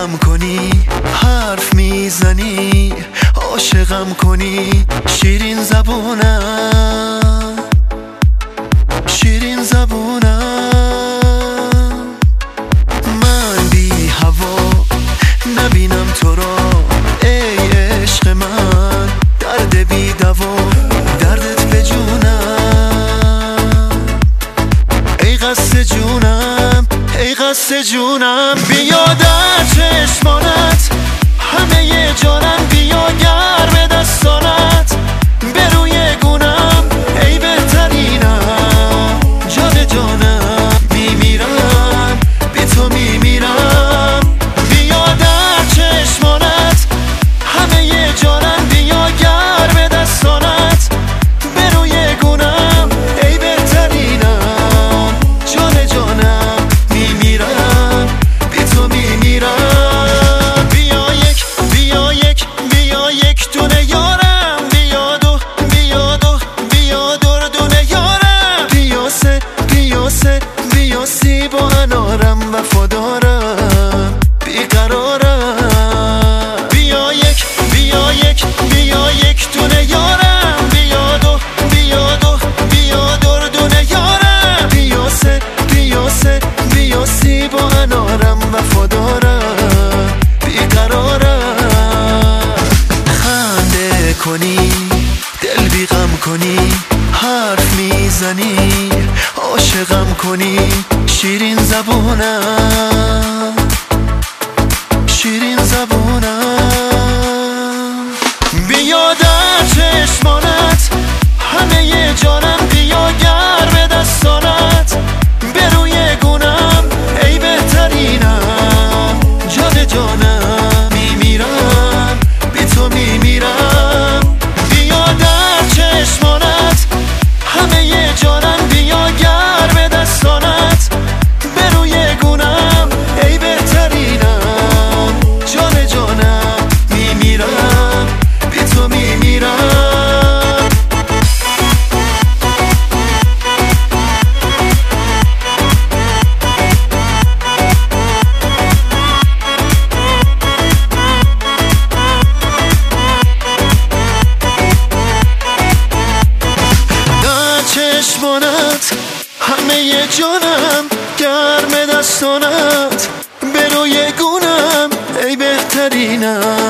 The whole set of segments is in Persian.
دلبیغم کنی، حرف میزنی، عاشقم کنی، شیرین زبونم، شیرین زبونم. من بی هوا نبینم تو را، ای عشق من، درد بی دوا، دردت به جونم، ای قصد جونم، ای قصد جونم. بیا در چشمانت همه جانم، بیا گرم دستانت به روی گونم، ای بهترینم، جان جانم، میمیرم بی تو میمیرم. بیا در چشمانت همه جانم، بیا گرم دستانت به روی گونم، ای بهترینم، جان جانم، میمیرم بی تو میمیرم. بیا یک دونه یارم، بیا دو دونه یارم، بیا سی با انارم، وفادارم، بیقرارم. بیا یک دونه یارم، بیا دو دونه یارم، بیا سی با انارم، وفادارم، بیقرارم. خنده کنی، دلبیغم کنی، حرف میزنی، عاشقم کنی، شیرین زبونم، شیرین زبونم. بیا در چشمانت همه جانم، بیا گرم دستانت به روی گونم، ای بهترینم، جان جانم، میمیرم بی تو میمیرم. بیا در چشمانت همه جانم، بیا گرم دستانت به روی گونم، ای بهترینم، جان جانم، میمیرم بی تو میمیرم. چشمانت همه جانم، گرم دستانت به روی گونم، ای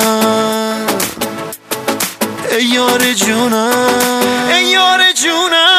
بهترینم، ای یار جونم، ای یار جونم.